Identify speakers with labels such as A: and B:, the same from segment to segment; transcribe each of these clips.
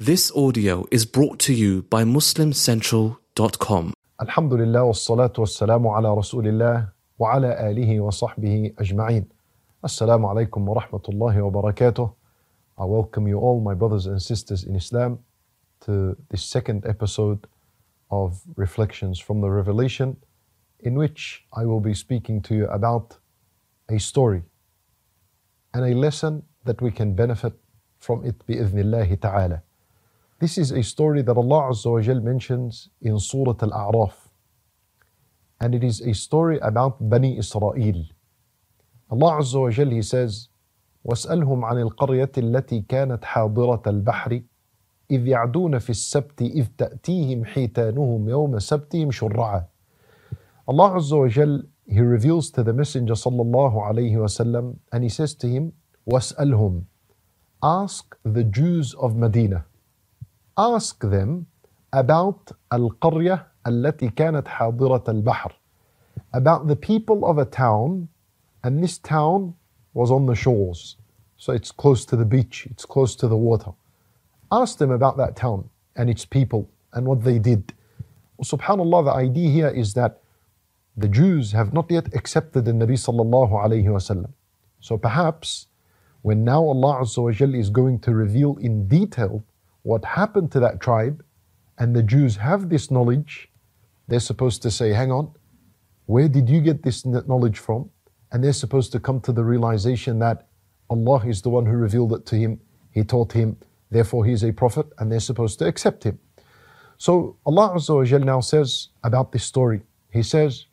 A: This audio is brought to you by MuslimCentral.com.
B: Alhamdulillah wassalatu wassalamu ala rasulillah wa ala alihi wa sahbihi ajma'in. Assalamu alaikum wa rahmatullahi wa barakatuh. I welcome you all, my brothers and sisters in Islam, to this second episode of Reflections from the Revelation, in which I will be speaking to you about a story and a lesson that we can benefit from it bi'idhnillahi ta'ala. This is a story that Allah Azza wa Jal mentions in Surah Al-A'raf, and it is a story about Bani Israel. Allah Azza wa Jal, He says, وَاسْأَلْهُمْ عَنِ الْقَرْيَةِ الَّتِي كَانَتْ حَاضِرَةَ الْبَحْرِ إِذْ يَعْدُونَ فِي السَّبْتِ إِذْ تَأْتِيهِمْ حِيتَانُهُمْ يَوْمَ سَبْتِهِمْ شُرَّعًا. Allah Azza wa Jal, He reveals to the Messenger sallallahu alayhi wa sallam, and He says to him, وَاسْأَلْهُمْ, ask the Jews of Medina. Ask them about Al-Qaryah التي كانت حاضرة البحر, about the people of a town, and this town was on the shores, so it's close to the beach, it's close to the water. Ask them about that town and its people and what they did. Subhanallah, the idea here is that the Jews have not yet accepted the Nabi sallallahu alayhi wa sallam. So perhaps when now Allah Azza wa Jalla is going to reveal in detail what happened to that tribe, and the Jews have this knowledge, they're supposed to say, hang on, where did you get this knowledge from? And they're supposed to come to the realization that Allah is the one who revealed it to him, He taught him, therefore he is a prophet, and they're supposed to accept him. So Allah Azza wa Jalla now says about this story, He says,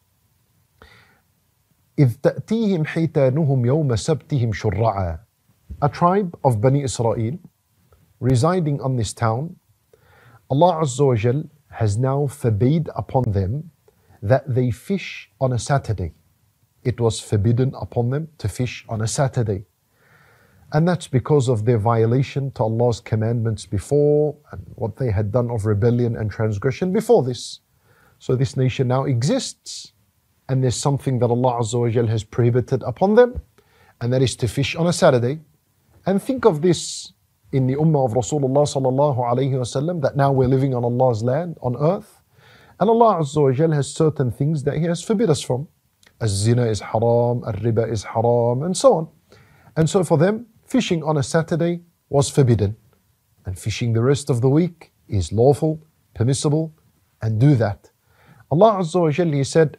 B: إِذْ تَأْتِيهِمْ حِيتَانُهُمْ يَوْمَ سَبْتِهِمْ شُرَّعًا. A tribe of Bani Israel residing on this town, Allah Azza wa Jal has now forbade upon them that they fish on a Saturday. It was forbidden upon them to fish on a Saturday. And that's because of their violation to Allah's commandments before, and what they had done of rebellion and transgression before this. So this nation now exists, and there's something that Allah Azza wa Jal has prohibited upon them, and that is to fish on a Saturday. And think of this in the ummah of Rasulullah sallallahu alayhi wa sallam, that now we're living on Allah's land, on earth, and Allah Azza wa Jal has certain things that He has forbid us from. Az-zina is haram, al-riba is haram, and so on. And so for them, fishing on a Saturday was forbidden, and fishing the rest of the week is lawful, permissible, and do that. Allah Azza wa Jal, He said,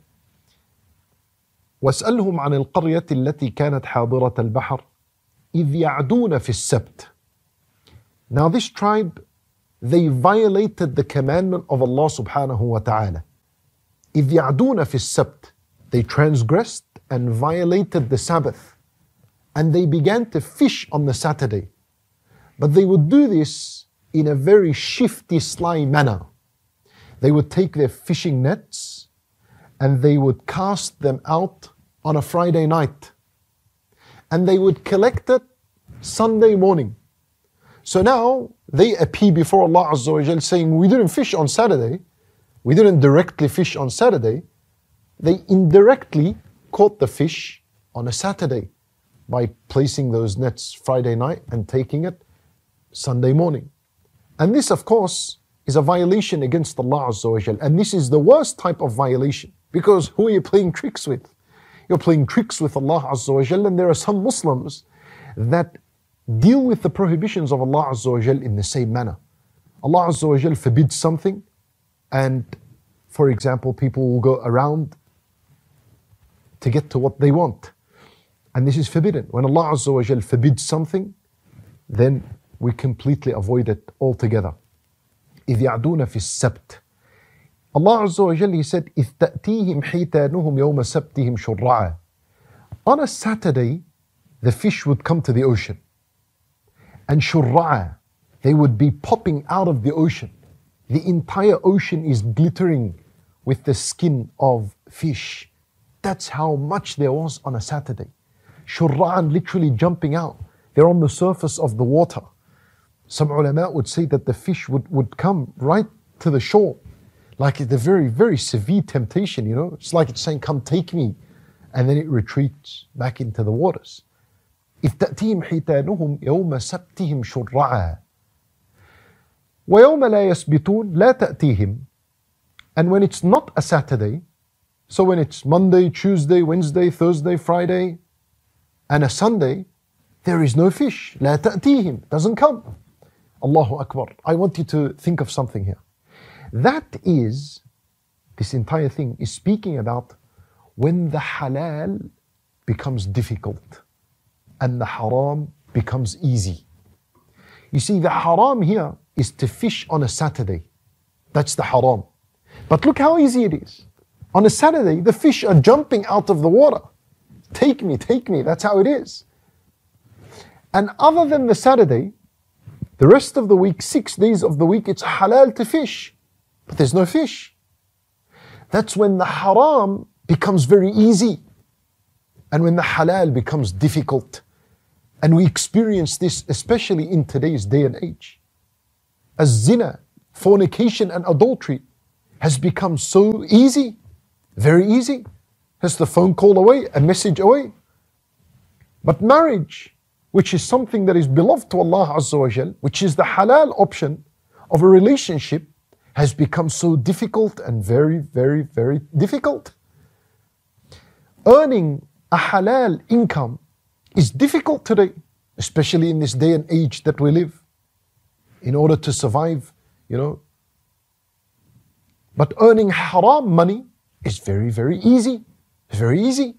B: وَاسْأَلْهُمْ عَنِ الْقَرْيَةِ الَّتِي كَانَتْ حَاضِرَةَ الْبَحْرِ إِذْ يَعْدُونَ فِي السَّبْتِ. Now this tribe, they violated the commandment of Allah subhanahu wa ta'ala. إِذْ يَعْدُونَ فِي السَّبْتِ. They transgressed and violated the Sabbath, and they began to fish on the Saturday. But they would do this in a very shifty, sly manner. They would take their fishing nets and they would cast them out on a Friday night, and they would collect it Sunday morning. So now they appear before Allah Azza wa Jal saying, we didn't fish on Saturday, we didn't directly fish on Saturday. They indirectly caught the fish on a Saturday by placing those nets Friday night and taking it Sunday morning. And this, of course, is a violation against Allah Azza wa Jal. And this is the worst type of violation, because who are you playing tricks with? You're playing tricks with Allah Azza wa Jal, and there are some Muslims that deal with the prohibitions of Allah Azza wa Jal in the same manner. Allah Azza wa Jal forbids something, and for example, people will go around to get to what they want. And this is forbidden. When Allah Azza wa Jal forbids something, then we completely avoid it altogether. إِذْ يَعْدُونَ فِي السَّبْتِ. Allah Azza wa Jal, He said, إِذْ تَأْتِيهِمْ حِيتَانُهُمْ يَوْمَ سَبْتِهِمْ شُرَّعًا. On a Saturday, the fish would come to the ocean. And shurra'a, they would be popping out of the ocean. The entire ocean is glittering with the skin of fish. That's how much there was on a Saturday. Shurra'an, literally jumping out. They're on the surface of the water. Some ulama would say that the fish would come right to the shore. Like the very, very severe temptation, you know. It's like it's saying, come take me. And then it retreats back into the waters. إِذْ تَأْتِيهِمْ حِيتَانُهُمْ يَوْمَ سَبْتِهِمْ شُرَّعًا. وَيَوْمَ لَا يَسْبِتُونَ لَا تَأْتِيهِمْ. And when it's not a Saturday, so when it's Monday, Tuesday, Wednesday, Thursday, Friday, and a Sunday, there is no fish. لا تأتيهم, doesn't come. Allahu Akbar. I want you to think of something here. That is, this entire thing is speaking about when the halal becomes difficult and the haram becomes easy. You see, the haram here is to fish on a Saturday. That's the haram. But look how easy it is. On a Saturday, the fish are jumping out of the water. Take me, that's how it is. And other than the Saturday, the rest of the week, 6 days of the week, it's halal to fish. But there's no fish. That's when the haram becomes very easy. And when the halal becomes difficult. And we experience this especially in today's day and age. As zina, fornication and adultery has become so easy, very easy. Just the phone call away, a message away. But marriage, which is something that is beloved to Allah Azza wa Jal, which is the halal option of a relationship, has become so difficult and very, very, very difficult. Earning a halal income is difficult today, especially in this day and age that we live, in order to survive, But earning haram money is very, very easy. It's very easy.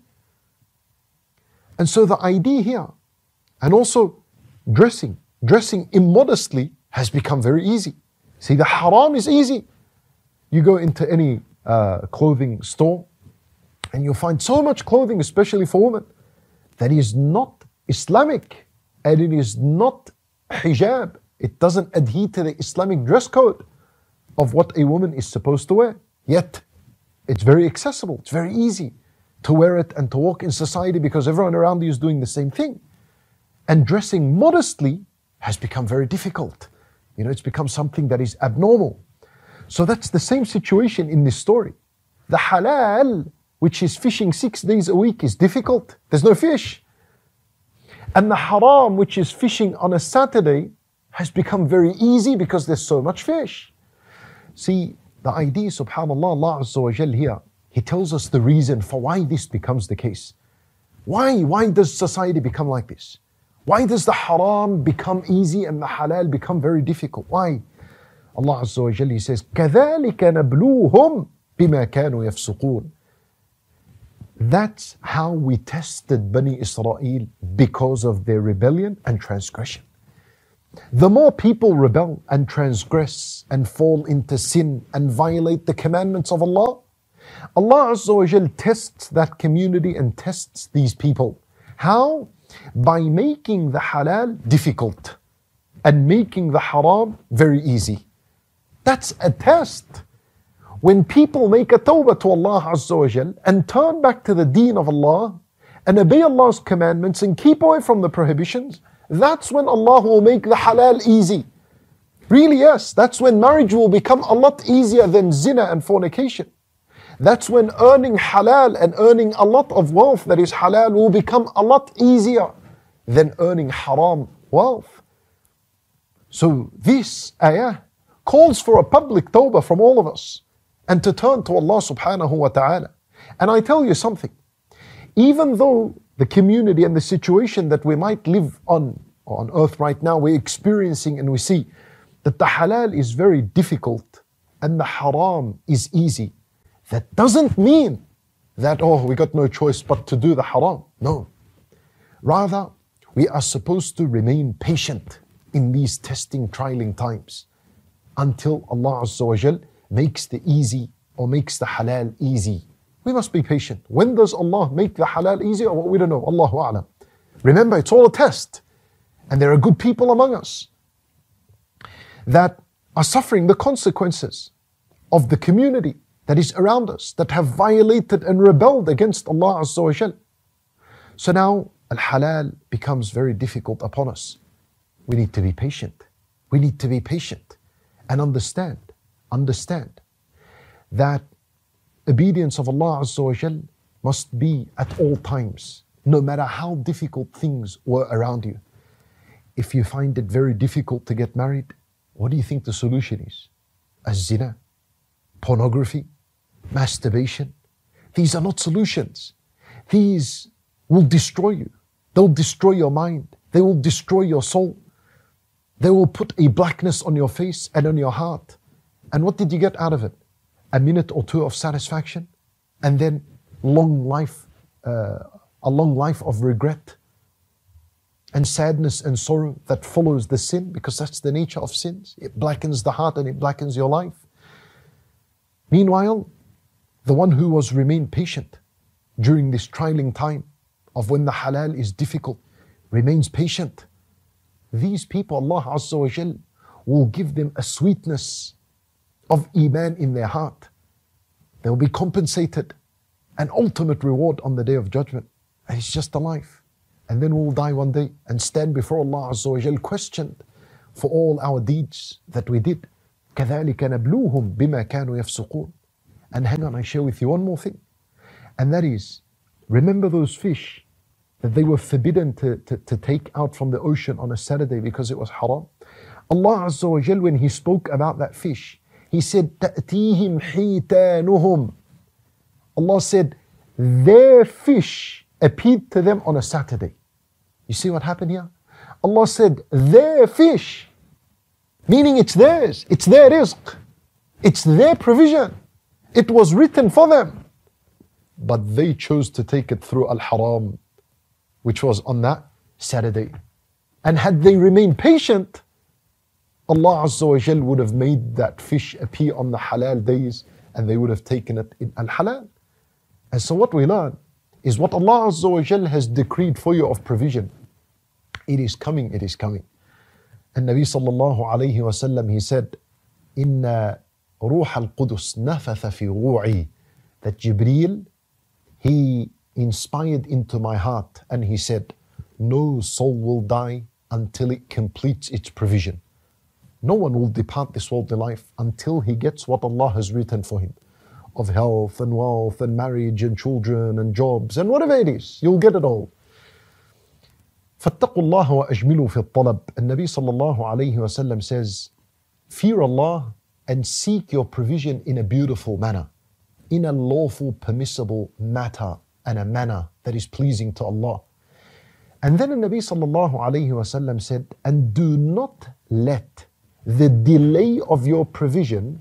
B: And so the idea here, and also dressing immodestly has become very easy. See, the haram is easy. You go into any clothing store and you'll find so much clothing, especially for women, that is not Islamic and it is not hijab. It doesn't adhere to the Islamic dress code of what a woman is supposed to wear. Yet, it's very accessible, it's very easy to wear it and to walk in society because everyone around you is doing the same thing. And dressing modestly has become very difficult. It's become something that is abnormal. So that's the same situation in this story. The halal, which is fishing 6 days a week, is difficult. There's no fish. And the haram, which is fishing on a Saturday, has become very easy because there's so much fish. See, the idea, subhanAllah, Allah Azza wa Jal here, He tells us the reason for why this becomes the case. Why does society become like this? Why does the haram become easy and the halal become very difficult? Why? Allah Azza wa Jal, He says, كَذَلِكَ نَبْلُوهُمْ بِمَا كَانُوا يَفْسُقُونَ. That's how we tested Bani Israel because of their rebellion and transgression. The more people rebel and transgress and fall into sin and violate the commandments of Allah, Allah Azza wa Jal tests that community and tests these people. How? By making the halal difficult and making the haram very easy. That's a test. When people make a tawbah to Allah Azza wa Jal and turn back to the deen of Allah and obey Allah's commandments and keep away from the prohibitions, that's when Allah will make the halal easy. Really, yes, that's when marriage will become a lot easier than zina and fornication. That's when earning halal and earning a lot of wealth that is halal will become a lot easier than earning haram wealth. So this ayah calls for a public tawbah from all of us and to turn to Allah subhanahu wa ta'ala. And I tell you something, even though the community and the situation that we might live on earth right now, we're experiencing and we see that the halal is very difficult and the haram is easy. That doesn't mean that, we got no choice but to do the haram. No. Rather, we are supposed to remain patient in these testing, trialing times until Allah Azza wa Jal makes the easy or makes the halal easy. We must be patient. When does Allah make the halal easy? We don't know. Allahu A'lam. Remember, it's all a test. And there are good people among us that are suffering the consequences of the community that is around us, that have violated and rebelled against Allah Azza wa Jal. So now, al-halal becomes very difficult upon us. We need to be patient. We need to be patient and understand that obedience of Allah Azza wa Jal must be at all times, no matter how difficult things were around you. If you find it very difficult to get married, What do you think the solution is? Az-zina, pornography, masturbation. These are not solutions. These will destroy you. They'll destroy your mind. They will destroy your soul. They will put a blackness on your face and on your heart. And what did you get out of it? A minute or two of satisfaction, and then a long life of regret and sadness and sorrow that follows the sin, because that's the nature of sins. It blackens the heart and it blackens your life. Meanwhile, the one who was remained patient during this trialing time of when the halal is difficult, remains patient. These people, Allah Azza wa Jal will give them a sweetness of iman in their heart. They will be compensated an ultimate reward on the Day of Judgment. And it's just a life. And then we'll die one day and stand before Allah Azza wa Jal questioned for all our deeds that we did. كَذَلِكَ نَبْلُوهُمْ بِمَا كَانُوا يَفْسُقُونَ. And hang on, I share with you one more thing. And that is, remember those fish that they were forbidden to take out from the ocean on a Saturday because it was haram? Allah Azza wa Jal, when He spoke about that fish, He said, تَأْتِيهِمْ حِيتَانُهُمْ. Allah said, their fish appeared to them on a Saturday. You see what happened here? Allah said, their fish, meaning it's theirs, it's their rizq, it's their provision. It was written for them. But they chose to take it through al-haram, which was on that Saturday. And had they remained patient, Allah Azza wa Jal would have made that fish appear on the halal days, and they would have taken it in al-halal. And so what we learn is what Allah Azza wa Jal has decreed for you of provision. It is coming, it is coming. And Nabi sallallahu alayhi wa sallam, he said, Inna ruh al-Qudus nafatha fi ru'i. That Jibreel, he inspired into my heart, and he said, no soul will die until it completes its provision. No one will depart this worldly life until he gets what Allah has written for him of health and wealth and marriage and children and jobs and whatever it is. You'll get it all. فَاتَّقُوا اللَّهَ وَأَجْمِلُوا فِي الطَّلَبِ. And Nabi sallallahu alayhi wa sallam says, fear Allah and seek your provision in a beautiful manner, in a lawful, permissible matter and a manner that is pleasing to Allah. And then the Nabi sallallahu alayhi wa sallam said, and do not let the delay of your provision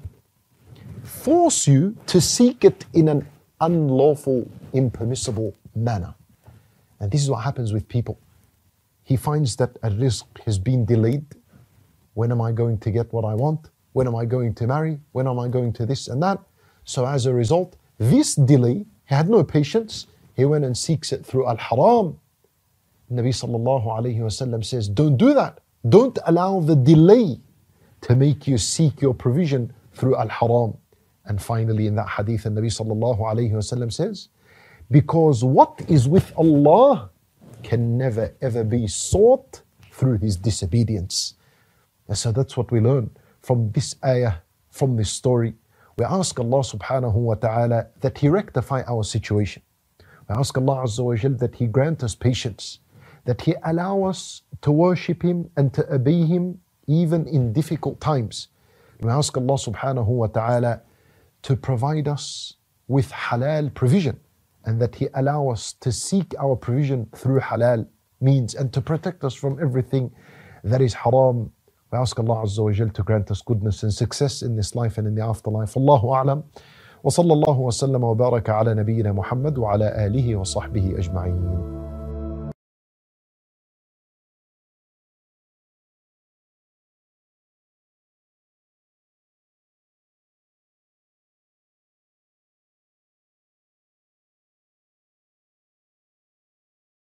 B: force you to seek it in an unlawful, impermissible manner. And this is what happens with people. He finds that a rizq has been delayed. When am I going to get what I want? When am I going to marry? When am I going to this and that? So as a result, this delay, he had no patience. He went and seeks it through al-haram. Nabi sallallahu alayhi wa sallam says, don't do that. Don't allow the delay to make you seek your provision through al-haram. And finally in that hadith, the Nabi sallallahu alayhi wa sallam says, because what is with Allah can never ever be sought through His disobedience. And so that's what we learn from this ayah, from this story. We ask Allah subhanahu wa ta'ala that He rectify our situation. We ask Allah Azza wa Jal that He grant us patience, that He allow us to worship Him and to obey Him even in difficult times. We ask Allah subhanahu wa ta'ala to provide us with halal provision, and that He allow us to seek our provision through halal means, and to protect us from everything that is haram. We ask Allah Azza wa Jal to grant us goodness and success in this life and in the afterlife. Allahu a'lam. Wa sallallahu wa sallam wa baraka ala nabiyyina Muhammad wa ala alihi wa sahbihi ajma'een.